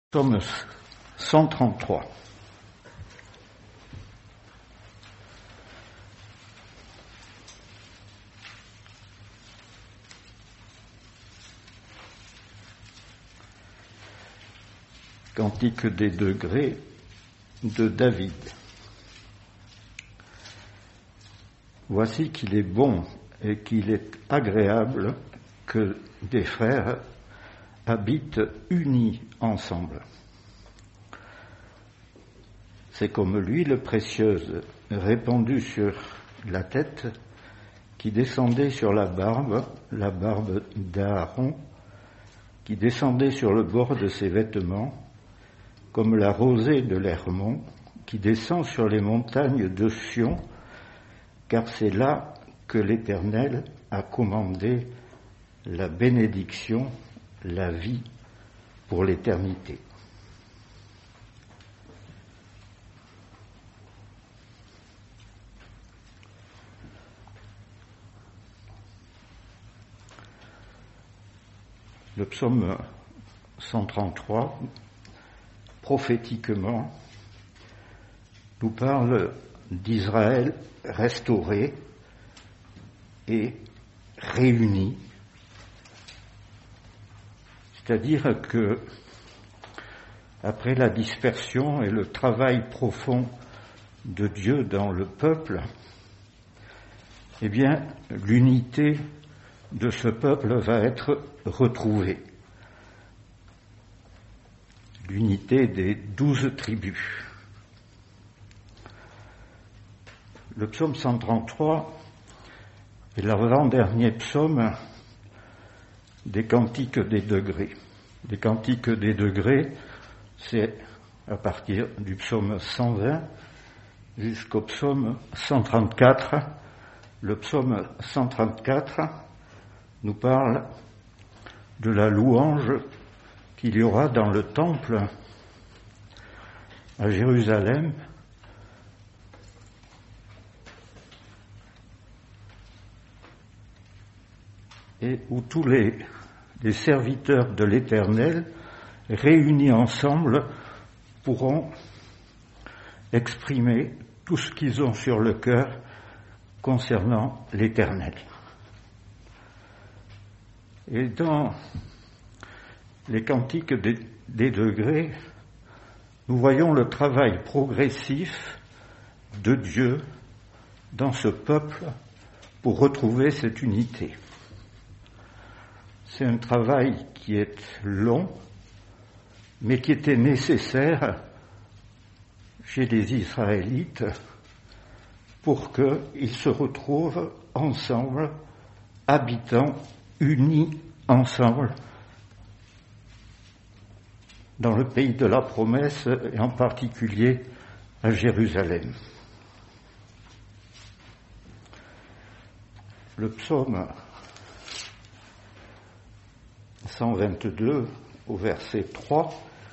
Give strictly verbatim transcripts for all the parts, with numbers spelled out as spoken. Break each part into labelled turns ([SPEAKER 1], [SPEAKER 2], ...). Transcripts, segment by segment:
[SPEAKER 1] Psaume cent trente-trois. Cantique des degrés de David. Voici qu'il est bon et qu'il est agréable que des frères habitent unis ensemble. C'est comme l'huile précieuse répandue sur la tête qui descendait sur la barbe, la barbe d'Aaron, qui descendait sur le bord de ses vêtements, comme la rosée de l'Hermon qui descend sur les montagnes de Sion, car c'est là que l'Éternel a commandé la bénédiction, la vie pour l'éternité. Le psaume cent trente-trois, prophétiquement, nous parle d'Israël restauré et réuni. C'est-à-dire que, après la dispersion et le travail profond de Dieu dans le peuple, eh bien, l'unité de ce peuple va être retrouvée. L'unité des douze tribus. Le psaume cent trente-trois est l'avant-dernier psaume des cantiques des degrés. Les cantiques des degrés, c'est à partir du psaume cent vingt jusqu'au psaume cent trente-quatre. Le psaume cent trente-quatre nous parle de la louange qu'il y aura dans le temple à Jérusalem, et où tous les, les serviteurs de l'Éternel, réunis ensemble, pourront exprimer tout ce qu'ils ont sur le cœur concernant l'Éternel. Et dans les cantiques des, des degrés, nous voyons le travail progressif de Dieu dans ce peuple pour retrouver cette unité. C'est un travail qui est long, mais qui était nécessaire chez les Israélites pour qu'ils se retrouvent ensemble, habitant, unis ensemble, dans le pays de la promesse, et en particulier à Jérusalem. Le psaume cent vingt-deux, au verset trois,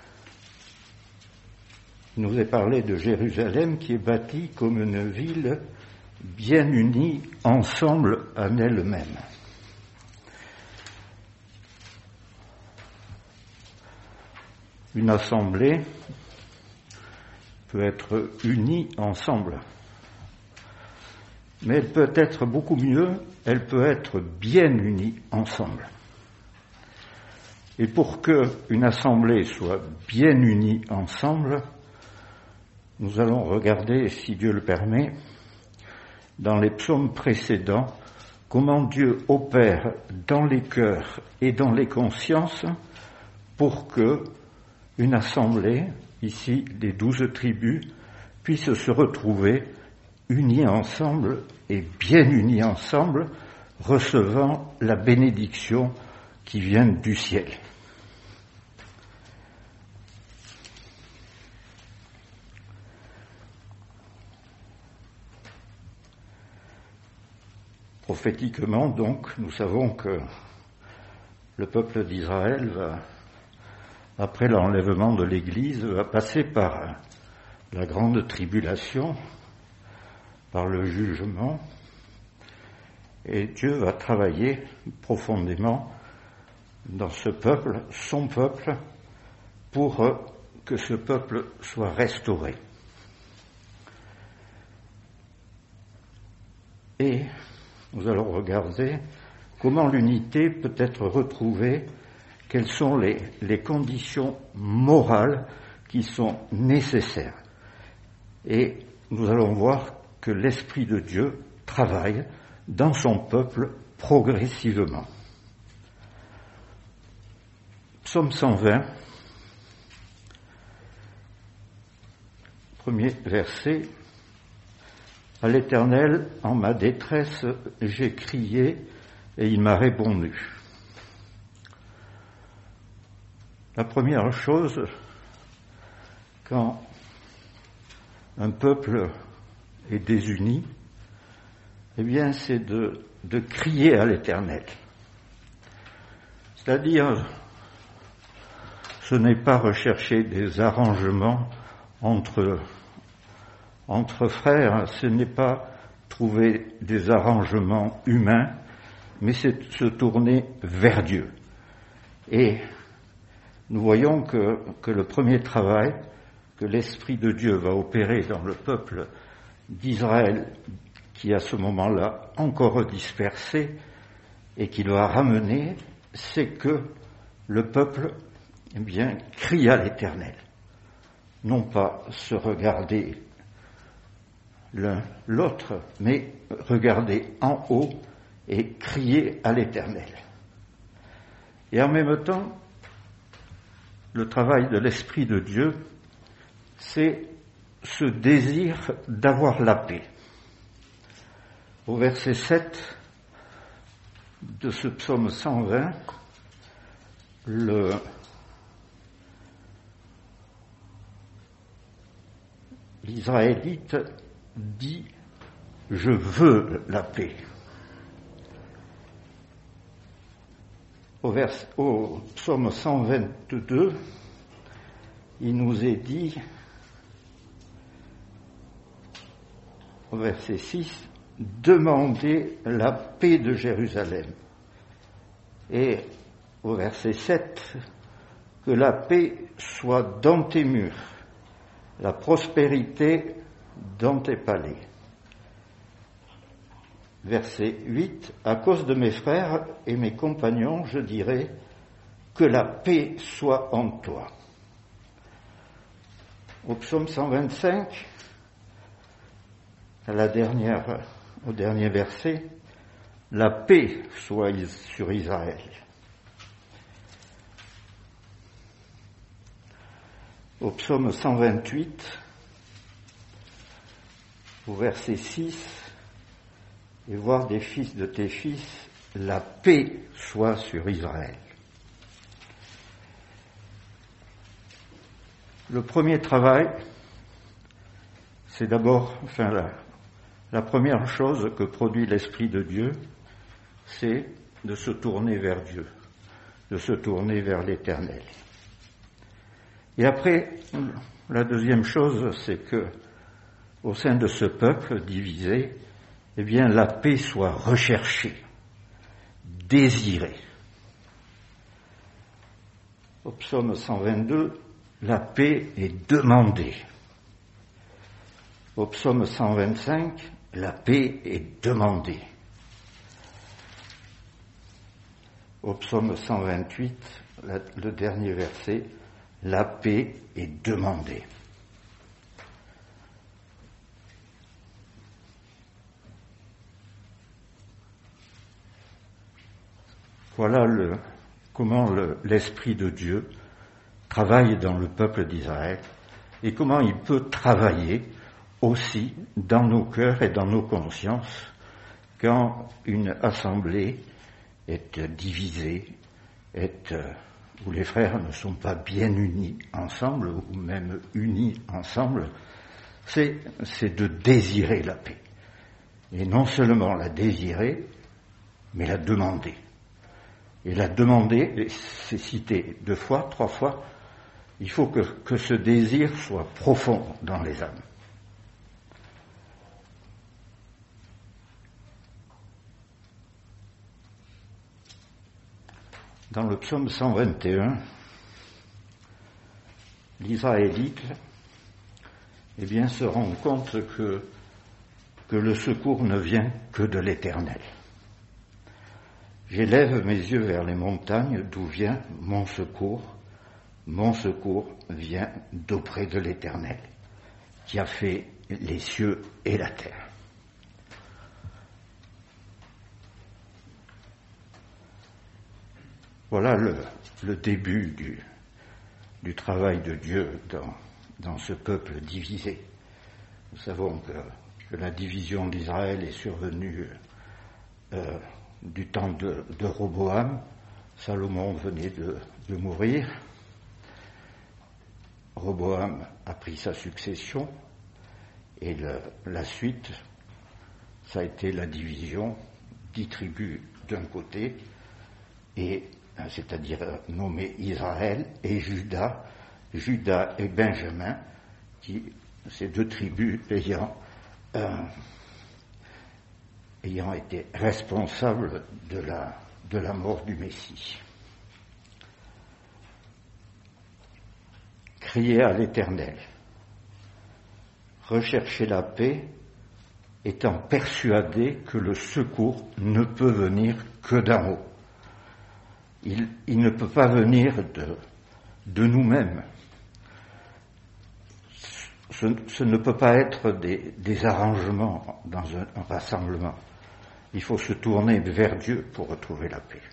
[SPEAKER 1] nous est parlé de Jérusalem qui est bâtie comme une ville bien unie ensemble en elle-même. Une assemblée peut être unie ensemble, mais elle peut être beaucoup mieux, elle peut être bien unie ensemble. Et pour qu'une assemblée soit bien unie ensemble, nous allons regarder, si Dieu le permet, dans les psaumes précédents, comment Dieu opère dans les cœurs et dans les consciences pour que une assemblée, ici les douze tribus, puisse se retrouver unie ensemble et bien unie ensemble, recevant la bénédiction qui vient du ciel. Prophétiquement, donc, nous savons que le peuple d'Israël va, après l'enlèvement de l'Église, va passer par la grande tribulation, par le jugement, et Dieu va travailler profondément dans ce peuple, son peuple, pour que ce peuple soit restauré. Et nous allons regarder comment l'unité peut être retrouvée, quelles sont les, les conditions morales qui sont nécessaires. Et nous allons voir que l'Esprit de Dieu travaille dans son peuple progressivement. Psaume cent vingt, premier verset. À l'Éternel, en ma détresse, j'ai crié et il m'a répondu. La première chose, quand un peuple est désuni, eh bien, c'est de, de crier à l'Éternel. C'est-à-dire, ce n'est pas rechercher des arrangements entre Entre frères, ce n'est pas trouver des arrangements humains, mais c'est se tourner vers Dieu. Et nous voyons que, que le premier travail que l'Esprit de Dieu va opérer dans le peuple d'Israël, qui à ce moment-là encore dispersé, et qu'il va ramener, c'est que le peuple, eh bien, crie à l'Éternel. Non pas se regarder l'un l'autre, mais regarder en haut et crier à l'Éternel. Et en même temps, le travail de l'Esprit de Dieu, c'est ce désir d'avoir la paix. Au verset sept de ce psaume cent vingt, le l'Israélite dit « Je veux la paix ». Au, vers, au psaume cent vingt-deux, il nous est dit, au verset six, « Demandez la paix de Jérusalem ». Et au verset sept, « Que la paix soit dans tes murs, la prospérité dans tes palais. » Verset huit, « À cause de mes frères et mes compagnons, je dirai que la paix soit en toi. » Au psaume cent vingt-cinq, à la dernière, au dernier verset, « La paix soit sur Israël. » Au psaume cent vingt-huit, au verset six, « Et voir des fils de tes fils, la paix soit sur Israël. » Le premier travail, c'est d'abord, enfin la, la première chose que produit l'Esprit de Dieu, c'est de se tourner vers Dieu, de se tourner vers l'Éternel. Et après, la deuxième chose, c'est que, au sein de ce peuple divisé, eh bien, la paix soit recherchée, désirée. Au psaume cent vingt-deux, la paix est demandée. Au psaume cent vingt-cinq, la paix est demandée. Au psaume cent vingt-huit, la, le dernier verset, la paix est demandée. Voilà le, comment le, l'Esprit de Dieu travaille dans le peuple d'Israël et comment il peut travailler aussi dans nos cœurs et dans nos consciences quand une assemblée est divisée, est, où les frères ne sont pas bien unis ensemble ou même unis ensemble, c'est, c'est de désirer la paix. Et non seulement la désirer, mais la demander. Et la demander, c'est cité deux fois, trois fois, il faut que, que ce désir soit profond dans les âmes. Dans le psaume cent vingt et un, l'Israélite eh bien, se rend compte que, que le secours ne vient que de l'Éternel. J'élève mes yeux vers les montagnes, d'où vient mon secours. Mon secours vient d'auprès de l'Éternel, qui a fait les cieux et la terre. Voilà le, le début du, du travail de Dieu dans, dans ce peuple divisé. Nous savons que, que la division d'Israël est survenue euh, du temps de, de Roboam. Salomon venait de, de mourir. Roboam a pris sa succession et le, la suite, ça a été la division, dix tribus d'un côté, et c'est-à-dire nommé Israël et Juda, Juda et Benjamin, qui, ces deux tribus ayant, euh, ayant été responsables de la, de la mort du Messie. Criez à l'Éternel, recherchez la paix, étant persuadé que le secours ne peut venir que d'en haut. Il, il ne peut pas venir de, de nous-mêmes. Ce, ce ne peut pas être des, des arrangements dans un, un rassemblement. Il faut se tourner vers Dieu pour retrouver la paix.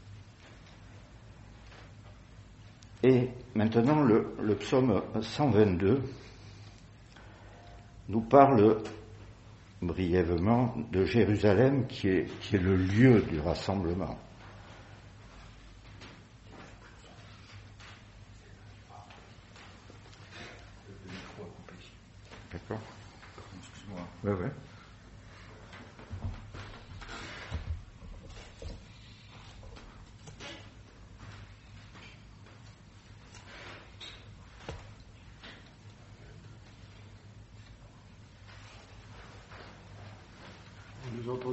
[SPEAKER 1] Et maintenant, le, le psaume cent vingt-deux nous parle brièvement de Jérusalem, qui est, qui est le lieu du rassemblement. D'accord. Excuse-moi. Ouais, ouais.
[SPEAKER 2] Vous nous entendez ?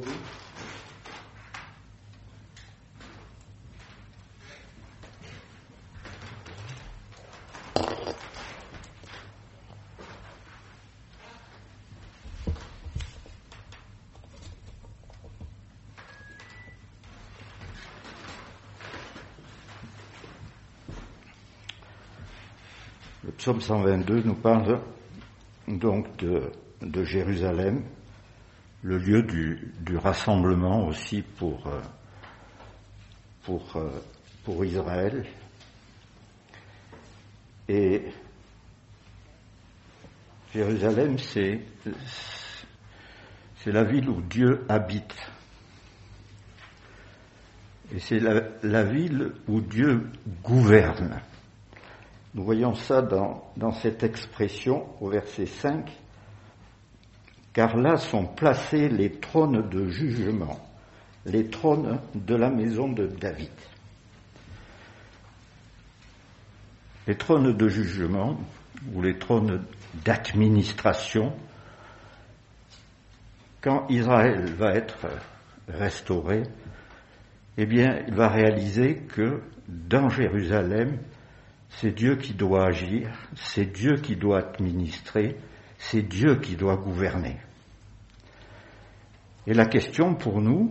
[SPEAKER 1] Le psaume cent vingt-deux nous parle donc de, de Jérusalem, le lieu du, du rassemblement aussi pour, pour, pour Israël. Et Jérusalem, c'est, c'est la ville où Dieu habite. Et c'est la, la ville où Dieu gouverne. Nous voyons ça dans, dans cette expression au verset cinq. Car là sont placés les trônes de jugement, les trônes de la maison de David. Les trônes de jugement, ou les trônes d'administration, quand Israël va être restauré, eh bien, il va réaliser que dans Jérusalem, c'est Dieu qui doit agir, c'est Dieu qui doit administrer, c'est Dieu qui doit gouverner. Et la question pour nous,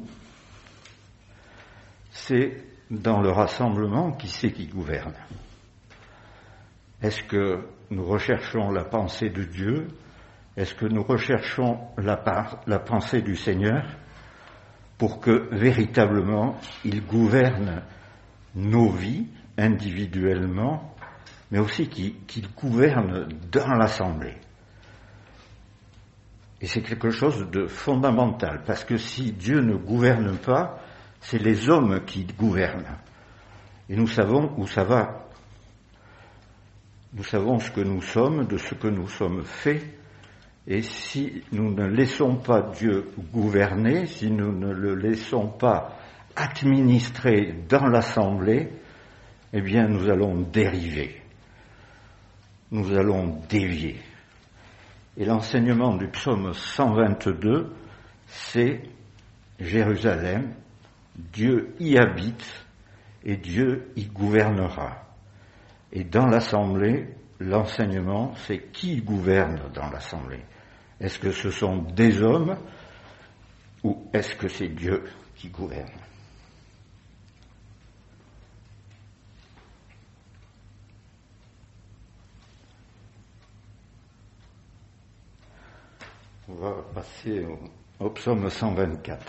[SPEAKER 1] c'est dans le rassemblement, qui c'est qui gouverne ? Est-ce que nous recherchons la pensée de Dieu ? Est-ce que nous recherchons la, par, la pensée du Seigneur pour que véritablement il gouverne nos vies individuellement, mais aussi qu'il, qu'il gouverne dans l'assemblée ? Et c'est quelque chose de fondamental, parce que si Dieu ne gouverne pas, c'est les hommes qui gouvernent. Et nous savons où ça va. Nous savons ce que nous sommes, de ce que nous sommes faits, et si nous ne laissons pas Dieu gouverner, si nous ne le laissons pas administrer dans l'assemblée, eh bien nous allons dériver, nous allons dévier. Et l'enseignement du psaume cent vingt-deux, c'est Jérusalem, Dieu y habite et Dieu y gouvernera. Et dans l'assemblée, l'enseignement, c'est qui gouverne dans l'assemblée. Est-ce que ce sont des hommes ou est-ce que c'est Dieu qui gouverne? On va passer au, au psaume cent vingt-quatre.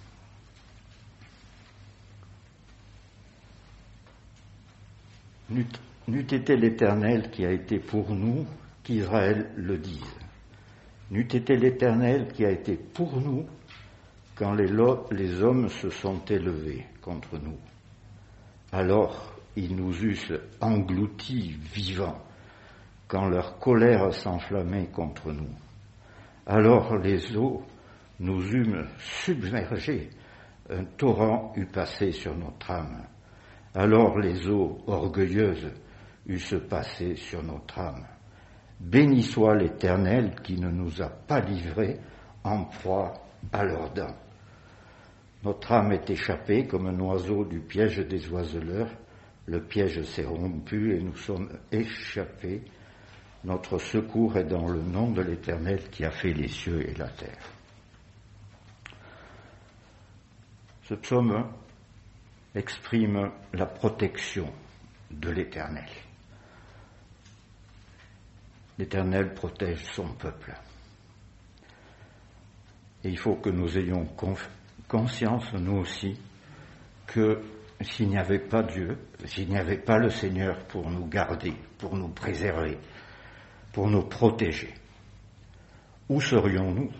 [SPEAKER 1] N'eût, n'eût été l'Éternel qui a été pour nous, qu'Israël le dise. N'eût été l'Éternel qui a été pour nous, quand les, lo- les hommes se sont élevés contre nous. Alors ils nous eussent engloutis vivants, quand leur colère s'enflammait contre nous. Alors les eaux nous eûmes submergés, un torrent eût passé sur notre âme. Alors les eaux orgueilleuses eussent passé sur notre âme. Béni soit l'Éternel qui ne nous a pas livrés en proie à leurs dents. Notre âme est échappée comme un oiseau du piège des oiseleurs. Le piège s'est rompu et nous sommes échappés. Notre secours est dans le nom de l'Éternel qui a fait les cieux et la terre. Ce psaume exprime la protection de l'Éternel. L'Éternel protège son peuple. Et il faut que nous ayons conf- conscience, nous aussi, que s'il n'y avait pas Dieu, s'il n'y avait pas le Seigneur pour nous garder, pour nous préserver, pour nous protéger, où serions-nous?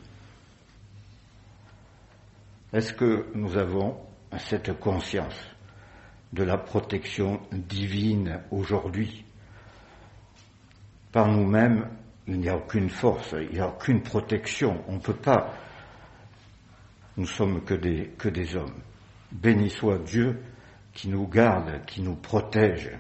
[SPEAKER 1] Est-ce que nous avons cette conscience de la protection divine aujourd'hui? Par nous-mêmes, il n'y a aucune force, il n'y a aucune protection. On ne peut pas. Nous sommes que des, que des hommes. Béni soit Dieu qui nous garde, qui nous protège.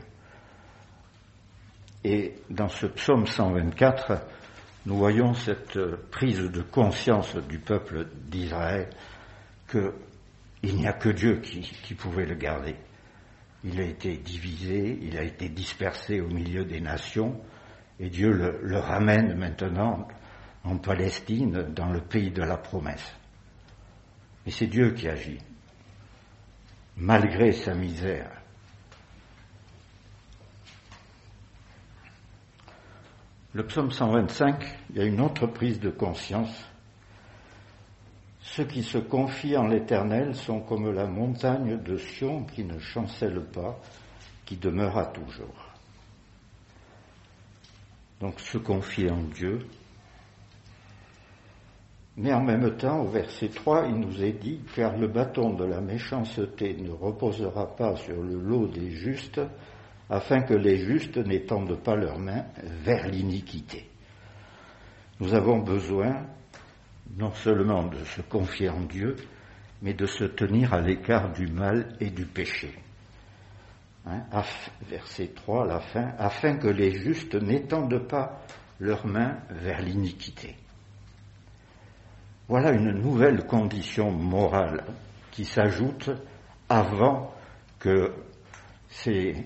[SPEAKER 1] Et dans ce psaume cent vingt-quatre, nous voyons cette prise de conscience du peuple d'Israël qu'il n'y a que Dieu qui, qui pouvait le garder. Il a été divisé, il a été dispersé au milieu des nations, et Dieu le, le ramène maintenant en Palestine, dans le pays de la promesse. Et c'est Dieu qui agit, malgré sa misère. Le psaume cent vingt-cinq, il y a une autre prise de conscience. Ceux qui se confient en l'Éternel sont comme la montagne de Sion qui ne chancelle pas, qui demeura toujours. Donc se confier en Dieu. Mais en même temps, au verset trois, il nous est dit « Car le bâton de la méchanceté ne reposera pas sur le lot des justes, afin que les justes n'étendent pas leurs mains vers l'iniquité. » Nous avons besoin non seulement de se confier en Dieu, mais de se tenir à l'écart du mal et du péché. Hein, verset trois, la fin, afin que les justes n'étendent pas leurs mains vers l'iniquité. Voilà une nouvelle condition morale qui s'ajoute avant que ces,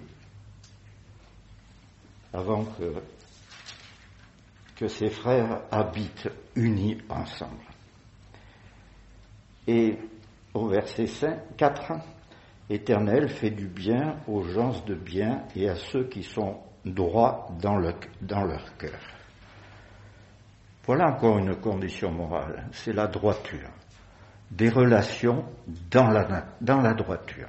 [SPEAKER 1] avant que, que ces frères habitent unis ensemble. Et au verset quatre, Éternel fait du bien aux gens de bien et à ceux qui sont droits dans, le, dans leur cœur. Voilà encore une condition morale, c'est la droiture. Des relations dans la, dans la droiture.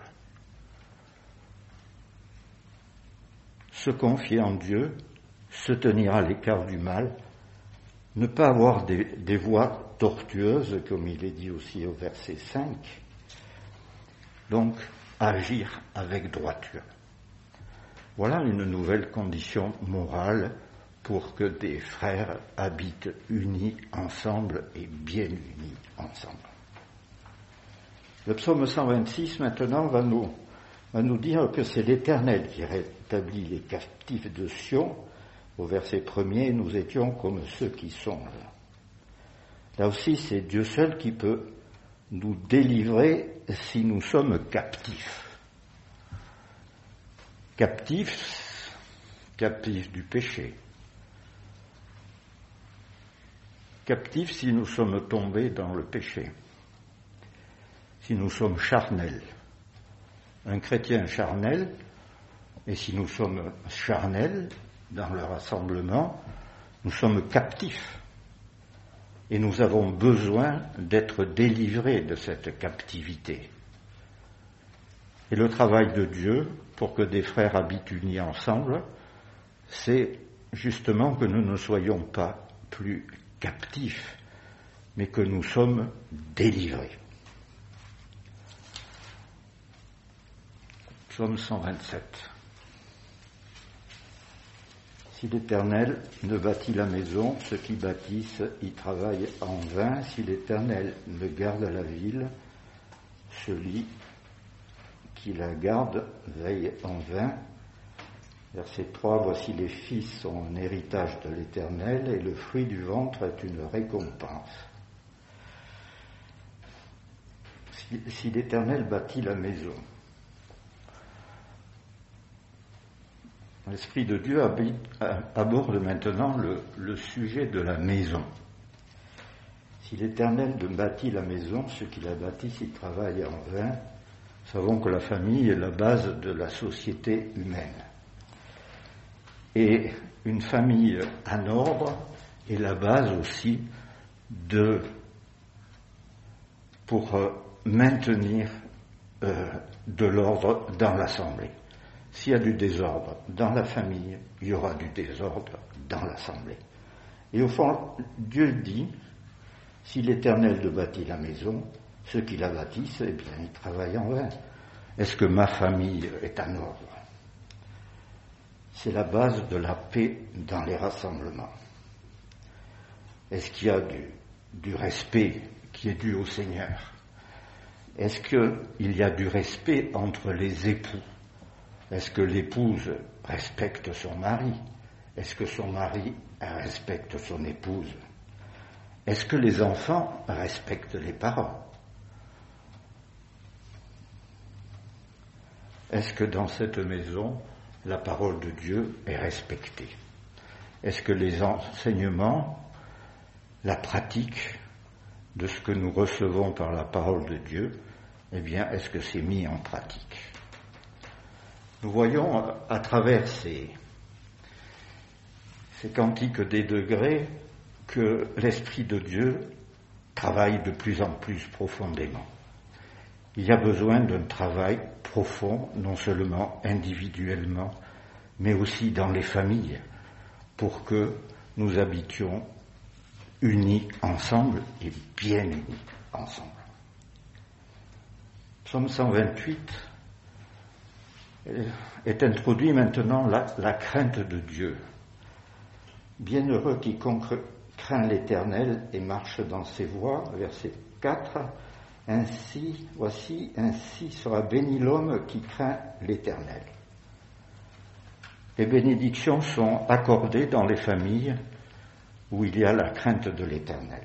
[SPEAKER 1] Se confier en Dieu, se tenir à l'écart du mal, ne pas avoir des, des voies tortueuses, comme il est dit aussi au verset cinq, donc agir avec droiture. Voilà une nouvelle condition morale pour que des frères habitent unis ensemble et bien unis ensemble. Le psaume cent vingt-six maintenant va nous, va nous dire que c'est l'Éternel qui rétablit les captifs de Sion. Au verset premier, nous étions comme ceux qui songent. Là aussi, c'est Dieu seul qui peut nous délivrer si nous sommes captifs. Captifs, captifs du péché. Captifs si nous sommes tombés dans le péché, si nous sommes charnels. Un chrétien charnel, et si nous sommes charnels dans le rassemblement, nous sommes captifs. Et nous avons besoin d'être délivrés de cette captivité. Et le travail de Dieu, pour que des frères habitent unis ensemble, c'est justement que nous ne soyons pas plus captifs, mais que nous sommes délivrés. Psaume cent vingt-sept. Si l'Éternel ne bâtit la maison, ceux qui bâtissent y travaillent en vain. Si l'Éternel ne garde la ville, celui qui la garde veille en vain. Verset trois, voici les fils sont un héritage de l'Éternel et le fruit du ventre est une récompense. Si, si l'Éternel bâtit la maison, l'Esprit de Dieu habite, aborde maintenant le, le sujet de la maison. Si l'Éternel bâtit la maison, ceux qui la bâtissent y travaillent en vain. Nous savons que la famille est la base de la société humaine. Et une famille en ordre est la base aussi de, pour maintenir euh, de l'ordre dans l'assemblée. S'il y a du désordre dans la famille, il y aura du désordre dans l'assemblée. Et au fond, Dieu dit, si l'Éternel de bâtit la maison, ceux qui la bâtissent, eh bien, ils travaillent en vain. Est-ce que ma famille est en ordre ? C'est la base de la paix dans les rassemblements. Est-ce qu'il y a du, du respect qui est dû au Seigneur ? Est-ce qu'il y a du respect entre les époux ? Est-ce que l'épouse respecte son mari ? Est-ce que son mari respecte son épouse ? Est-ce que les enfants respectent les parents ? Est-ce que dans cette maison, la parole de Dieu est respectée ? Est-ce que les enseignements, la pratique de ce que nous recevons par la parole de Dieu, eh bien, est-ce que c'est mis en pratique ? Nous voyons à travers ces, ces cantiques des degrés que l'Esprit de Dieu travaille de plus en plus profondément. Il y a besoin d'un travail profond, non seulement individuellement, mais aussi dans les familles, pour que nous habitions unis ensemble et bien unis ensemble. Psaume cent vingt-huit est introduit maintenant la, la crainte de Dieu. Bienheureux quiconque craint l'Éternel et marche dans ses voies, verset quatre. Ainsi, voici, ainsi sera béni l'homme qui craint l'Éternel. Les bénédictions sont accordées dans les familles où il y a la crainte de l'Éternel.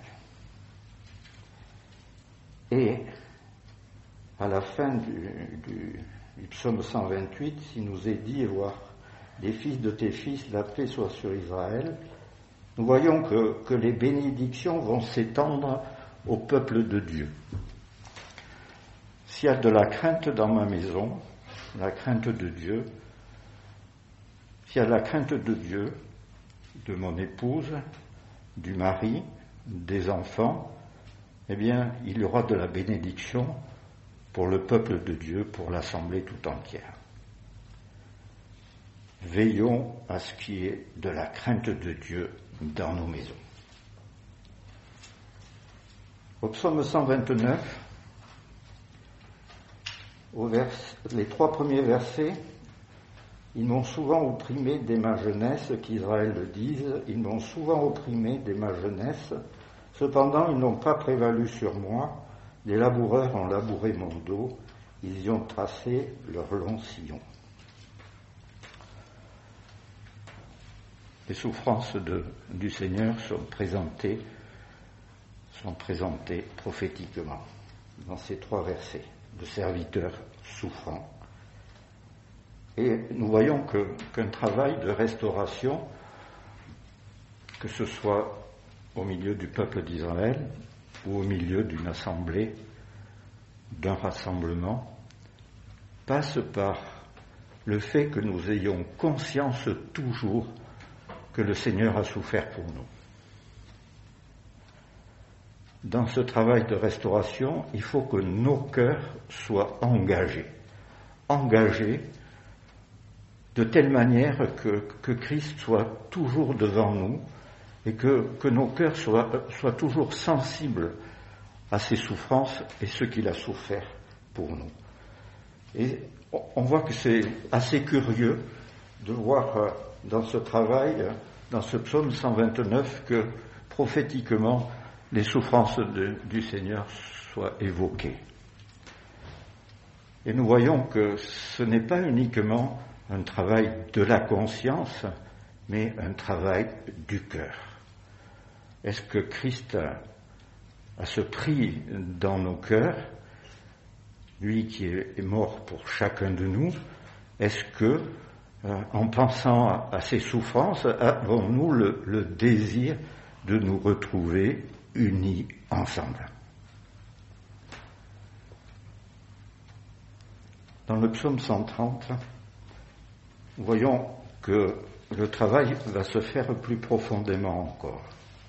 [SPEAKER 1] Et à la fin du, du, du psaume cent vingt-huit, il nous est dit, voir les fils de tes fils, la paix soit sur Israël, nous voyons que, que les bénédictions vont s'étendre au peuple de Dieu. S'il y a de la crainte dans ma maison, la crainte de Dieu, s'il y a la crainte de Dieu, de mon épouse, du mari, des enfants, eh bien, il y aura de la bénédiction pour le peuple de Dieu, pour l'assemblée tout entière. Veillons à ce qui est de la crainte de Dieu dans nos maisons. Au psaume cent vingt-neuf, au vers, les trois premiers versets, ils m'ont souvent opprimé dès ma jeunesse, qu'Israël le dise, ils m'ont souvent opprimé dès ma jeunesse, cependant ils n'ont pas prévalu sur moi, les laboureurs ont labouré mon dos, ils y ont tracé leur long sillon. Les souffrances de, du Seigneur sont présentées, sont présentées prophétiquement dans ces trois versets, de serviteurs souffrants. Et nous voyons que, qu'un travail de restauration, que ce soit au milieu du peuple d'Israël ou au milieu d'une assemblée, d'un rassemblement, passe par le fait que nous ayons conscience toujours que le Seigneur a souffert pour nous. Dans ce travail de restauration, il faut que nos cœurs soient engagés. Engagés de telle manière que, que Christ soit toujours devant nous et que, que nos cœurs soient, soient toujours sensibles à ses souffrances et ce qu'il a souffert pour nous. Et on voit que c'est assez curieux de voir dans ce travail, dans ce psaume cent vingt-neuf, que prophétiquement les souffrances de, du Seigneur soient évoquées. Et nous voyons que ce n'est pas uniquement un travail de la conscience, mais un travail du cœur. Est-ce que Christ a, a ce prix dans nos cœurs, lui qui est mort pour chacun de nous? Est-ce que, euh, en pensant à, à ses souffrances, avons-nous le, le désir de nous retrouver unis ensemble? Dans le psaume cent trente, nous voyons que le travail va se faire plus profondément encore.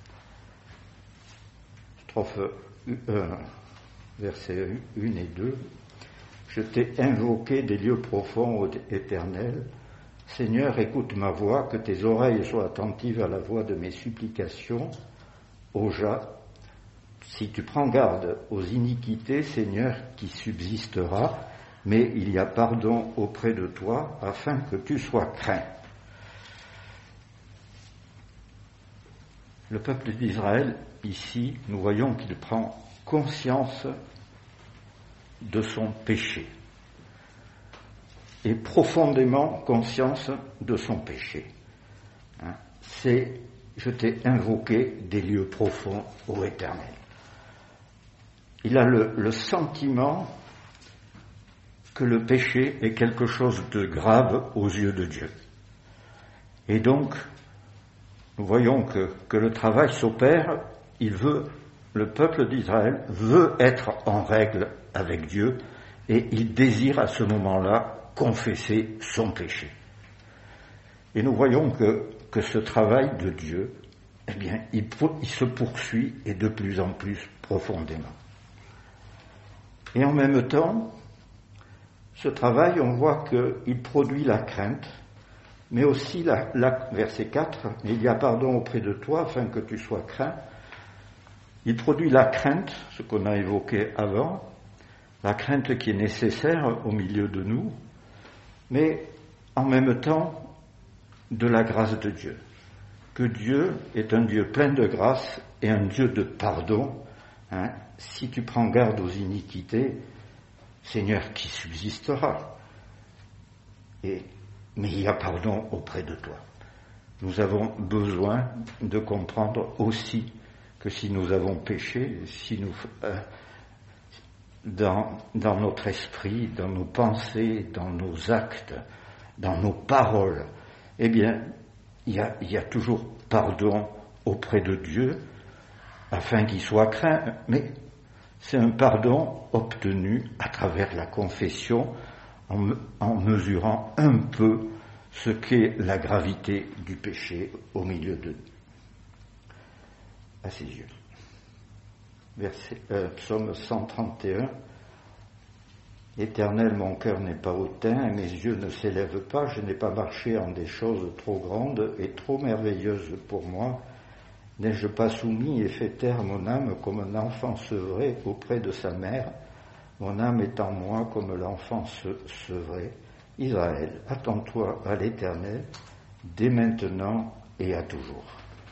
[SPEAKER 1] Strophe un, versets un et deux. Je t'ai invoqué des lieux profonds, ô Éternel. Seigneur, écoute ma voix, que tes oreilles soient attentives à la voix de mes supplications. Ô Jah, si tu prends garde aux iniquités, Seigneur, qui subsistera, mais il y a pardon auprès de toi, afin que tu sois craint. Le peuple d'Israël, ici, nous voyons qu'il prend conscience de son péché, et profondément conscience de son péché. Hein, c'est « Je t'ai invoqué des lieux profonds, ô Éternel ». Il a le, le sentiment que le péché est quelque chose de grave aux yeux de Dieu. Et donc, nous voyons que, que le travail s'opère, il veut, le peuple d'Israël veut être en règle avec Dieu, et il désire à ce moment-là confesser son péché. Et nous voyons que, que ce travail de Dieu, eh bien, il, il se poursuit et de plus en plus profondément. Et en même temps, ce travail, on voit qu'il produit la crainte, mais aussi, la, la, verset quatre, « Il y a pardon auprès de toi, afin que tu sois craint ». Il produit la crainte, ce qu'on a évoqué avant, la crainte qui est nécessaire au milieu de nous, mais en même temps de la grâce de Dieu. Que Dieu est un Dieu plein de grâce et un Dieu de pardon. Hein. Si tu prends garde aux iniquités, Seigneur, qui subsistera? Et, mais il y a pardon auprès de toi. Nous avons besoin de comprendre aussi que si nous avons péché, si nous, euh, dans, dans notre esprit, dans nos pensées, dans nos actes, dans nos paroles, eh bien, il y a, il y a toujours pardon auprès de Dieu, afin qu'il soit craint, mais c'est un pardon obtenu à travers la confession, en, me, en mesurant un peu ce qu'est la gravité du péché au milieu de nous. À ses yeux. Verset, euh, psaume cent trente et un. Éternel, mon cœur n'est pas hautain, et mes yeux ne s'élèvent pas, je n'ai pas marché en des choses trop grandes et trop merveilleuses pour moi. N'ai-je pas soumis et fait taire mon âme comme un enfant sevré auprès de sa mère? Mon âme est en moi comme l'enfant sevré. Israël, attends-toi à l'Éternel, dès maintenant et à toujours.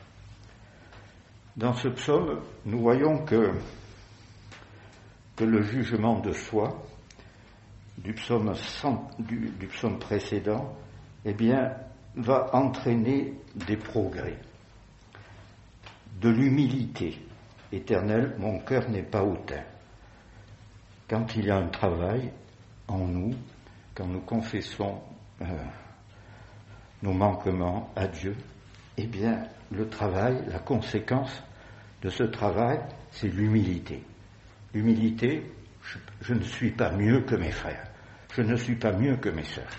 [SPEAKER 1] Dans ce psaume, nous voyons que, que le jugement de soi du psaume, cent, du, du psaume précédent, eh bien, va entraîner des progrès. De l'humilité. Éternel, mon cœur n'est pas hautain. Quand il y a un travail en nous, quand nous confessons euh, nos manquements à Dieu, eh bien, le travail, la conséquence de ce travail, c'est l'humilité. L'humilité, je, je ne suis pas mieux que mes frères, je ne suis pas mieux que mes sœurs.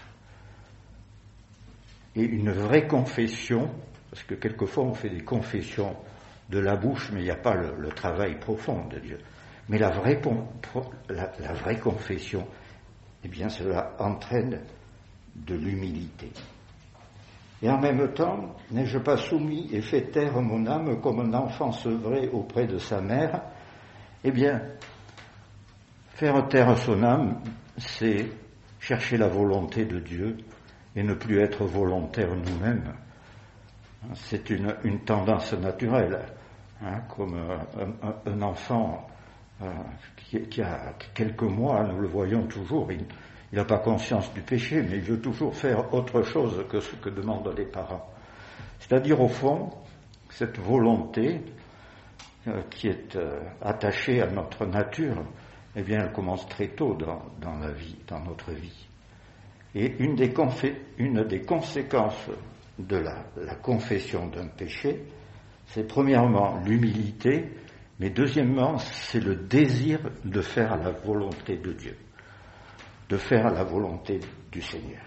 [SPEAKER 1] Et une vraie confession, parce que quelquefois on fait des confessions de la bouche, mais il n'y a pas le, le travail profond de Dieu. Mais la vraie, la, la vraie confession, eh bien cela entraîne de l'humilité. Et en même temps, n'ai-je pas soumis et fait taire mon âme comme un enfant sevré auprès de sa mère? Eh bien, faire taire son âme, c'est chercher la volonté de Dieu et ne plus être volontaire nous-mêmes. C'est une, une tendance naturelle, hein, comme un, un, un enfant euh, qui, qui a quelques mois, nous le voyons toujours, il, il n'a pas conscience du péché, mais il veut toujours faire autre chose que ce que demandent les parents. C'est-à-dire, au fond, cette volonté euh, qui est euh, attachée à notre nature, eh bien, elle commence très tôt dans, dans la vie, dans notre vie. Et une des, confé- une des conséquences de la, la confession d'un péché, c'est premièrement l'humilité, mais deuxièmement, c'est le désir de faire la volonté de Dieu, de faire la volonté du Seigneur.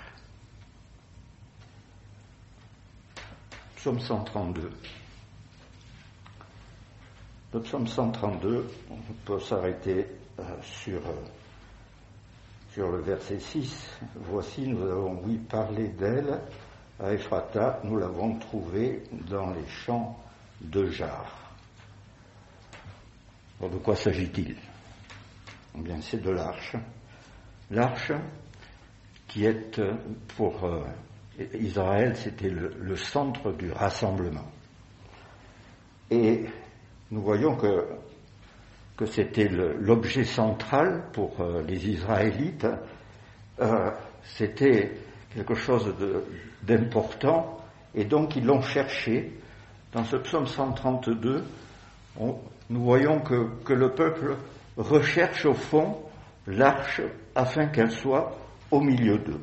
[SPEAKER 1] Psaume cent trente-deux. Le psaume cent trente-deux, on peut s'arrêter euh, sur... Euh, Sur le verset six, voici, nous avons oui parlé d'elle à Ephrata, nous l'avons trouvée dans les champs de Jar. Alors, de quoi s'agit-il? Eh bien, c'est de l'arche. L'arche qui est pour euh, Israël, c'était le, le centre du rassemblement. Et nous voyons que que c'était le, l'objet central pour euh, les Israélites, euh, c'était quelque chose de, d'important, et donc ils l'ont cherché. Dans ce psaume cent trente-deux, on, nous voyons que, que le peuple recherche au fond l'arche afin qu'elle soit au milieu d'eux.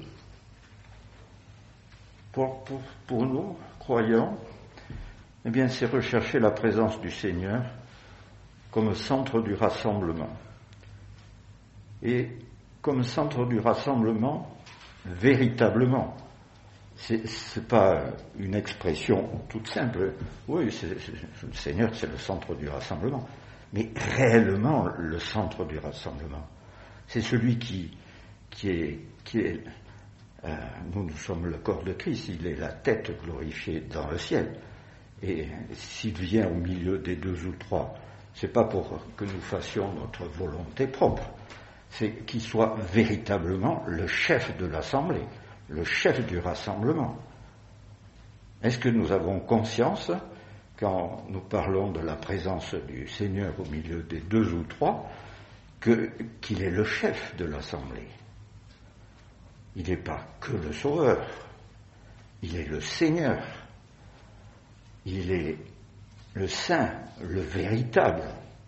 [SPEAKER 1] Pour, pour, pour nous, croyants, eh bien, c'est rechercher la présence du Seigneur comme centre du rassemblement. Et comme centre du rassemblement, véritablement. C'est, c'est pas une expression toute simple. Oui, c'est, c'est, le Seigneur, c'est le centre du rassemblement. Mais réellement, le centre du rassemblement. C'est celui qui, qui est, qui est euh, nous, nous sommes le corps de Christ. Il est la tête glorifiée dans le ciel. Et s'il vient au milieu des deux ou trois, c'est pas pour que nous fassions notre volonté propre, c'est qu'il soit véritablement le chef de l'assemblée, le chef du rassemblement. Est-ce que nous avons conscience, quand nous parlons de la présence du Seigneur au milieu des deux ou trois, que, qu'il est le chef de l'assemblée? Il n'est pas que le Sauveur, il est le Seigneur, il est le saint, le véritable,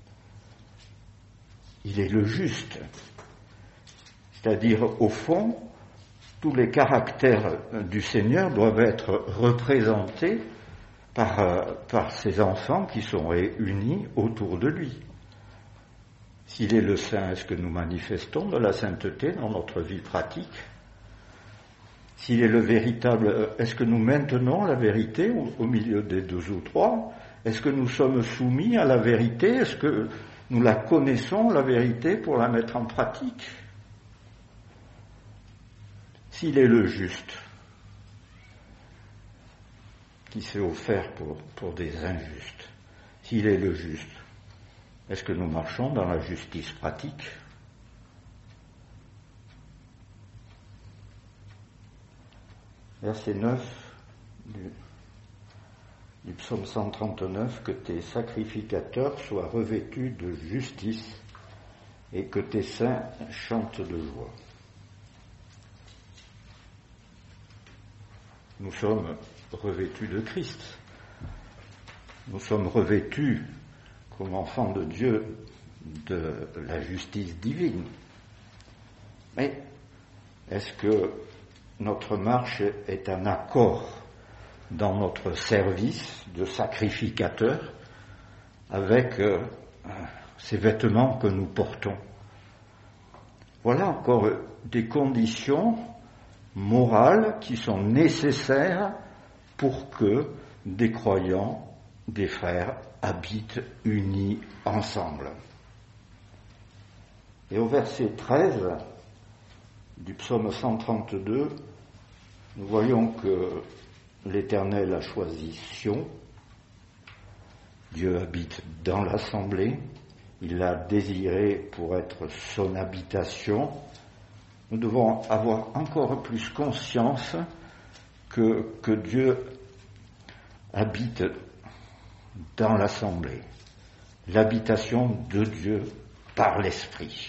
[SPEAKER 1] il est le juste. C'est-à-dire, au fond, tous les caractères du Seigneur doivent être représentés par, euh, par ses enfants qui sont réunis autour de lui. S'il est le saint, est-ce que nous manifestons de la sainteté dans notre vie pratique? S'il est le véritable, est-ce que nous maintenons la vérité au, au milieu des deux ou trois? Est-ce que nous sommes soumis à la vérité? Est-ce que nous la connaissons, la vérité, pour la mettre en pratique? S'il est le juste, qui s'est offert pour, pour des injustes, s'il est le juste, est-ce que nous marchons dans la justice pratique? Verset neuf du du psaume cent trente-neuf, que tes sacrificateurs soient revêtus de justice et que tes saints chantent de joie. Nous sommes revêtus de Christ. Nous sommes revêtus comme enfants de Dieu de la justice divine. Mais est-ce que notre marche est un accord dans notre service de sacrificateur avec euh, ces vêtements que nous portons. Voilà encore des conditions morales qui sont nécessaires pour que des croyants, des frères, habitent unis ensemble. Et au verset treize du psaume cent trente-deux, nous voyons que l'Éternel a choisi Sion. Dieu habite dans l'assemblée. Il l'a désiré pour être son habitation. Nous devons avoir encore plus conscience que, que Dieu habite dans l'assemblée. L'habitation de Dieu par l'Esprit.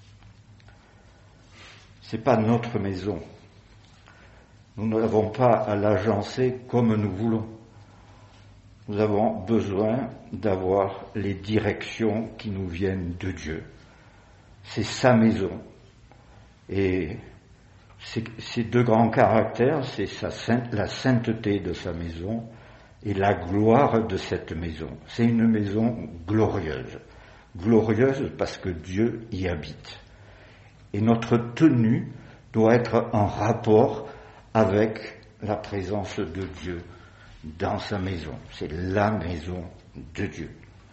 [SPEAKER 1] C'est pas notre maison. Nous n'avons pas à l'agencer comme nous voulons. Nous avons besoin d'avoir les directions qui nous viennent de Dieu. C'est sa maison. Et ces deux grands caractères, c'est sa sainte, la sainteté de sa maison et la gloire de cette maison. C'est une maison glorieuse. Glorieuse parce que Dieu y habite. Et notre tenue doit être en rapport avec la présence de Dieu dans sa maison. C'est la maison de Dieu.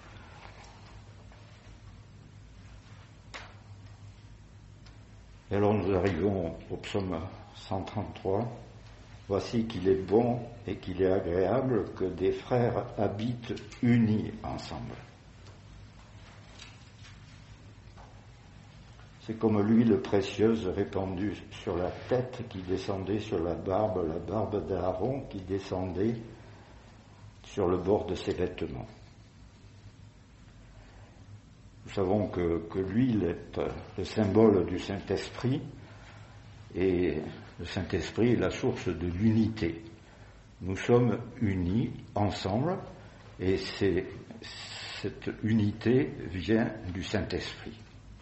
[SPEAKER 1] Et alors nous arrivons au psaume cent trente-trois. Voici qu'il est bon et qu'il est agréable que des frères habitent unis ensemble. C'est comme l'huile précieuse répandue sur la tête qui descendait sur la barbe, la barbe d'Aaron qui descendait sur le bord de ses vêtements. Nous savons que, que l'huile est le symbole du Saint-Esprit et le Saint-Esprit est la source de l'unité. Nous sommes unis ensemble et c'est, cette unité vient du Saint-Esprit.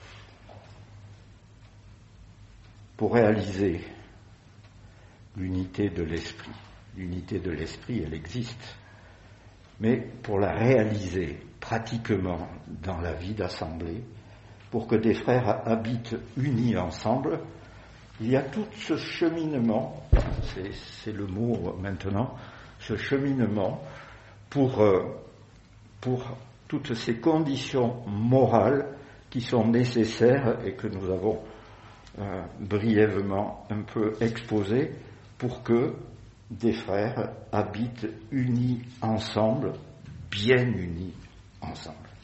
[SPEAKER 1] Pour réaliser l'unité de l'esprit, l'unité de l'esprit, elle existe, mais pour la réaliser pratiquement dans la vie d'assemblée, pour que des frères habitent unis ensemble, il y a tout ce cheminement, c'est, c'est le mot maintenant, ce cheminement pour, pour toutes ces conditions morales qui sont nécessaires et que nous avons Euh, brièvement un peu exposé pour que des frères habitent unis ensemble, bien unis ensemble.